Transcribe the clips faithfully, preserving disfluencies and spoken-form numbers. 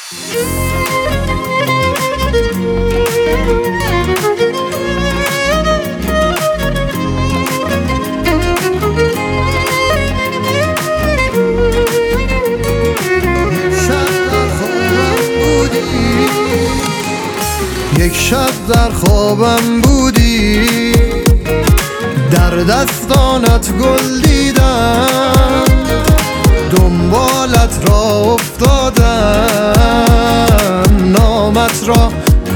یک شب در خوابم بودی، در دستانت گل دیدم، دنبالت را افتادم، نامت را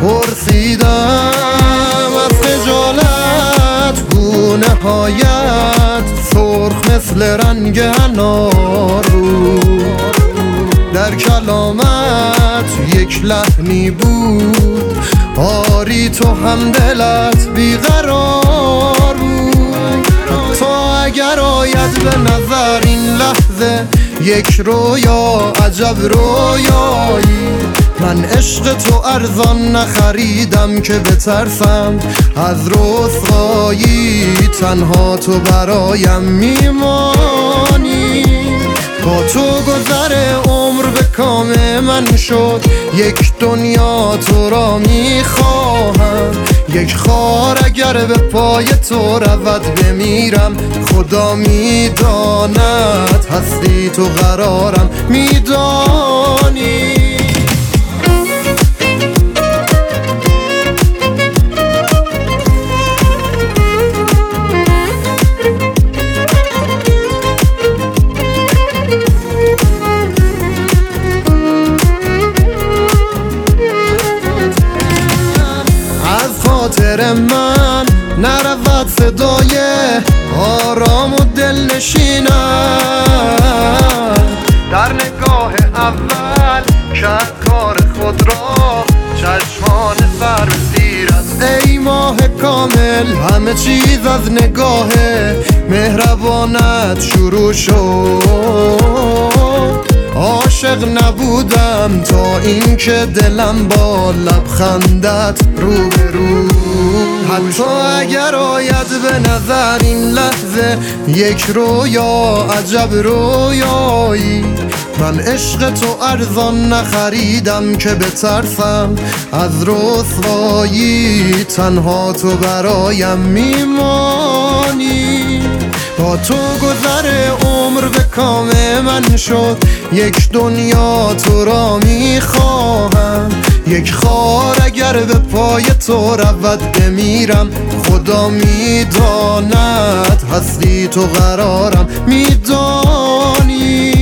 پرسیدم. از خجالت گونه هایت سرخ مثل رنگ انار بود، در کلامت یک لحنی بود، آری تو هم دلت بیقرار بود. تا اگر آید به نظر این لحظه یک رویا، عجب رویایی، من عشق تو ارزان نخریدم که بترسم از رسوایی، تنها تو برایم میمانی. با تو گذر عمر به کام من شد، یک دنیا تو را میخواهم، یک خار اگر به پای تو رود بمیرم، خدا میداند هستی تو قرارم میدانی. خاطر من نرود صدای آرام و دلنشینم، در نگاه اول کرد کار خود را چشمان سرزیرت. ای ماه کامل همه چیز از نگاه مهربانت شروع شد، عاشق نبودم تا اینکه دلم با لبخندت روبرو. حتی اگر آید به نظر این لحظه یک رویا، عجب رویایی، من عشق تو ارزان نخریدم که بترسم از رسوایی، تنها تو برایم میمانی. با تو گذر عمر به کام من شد، یک دنیا تو را میخواهم، یک خار اگر به پای تو رود بمیرم، خدا میداند هستی تو قرارم میدانی.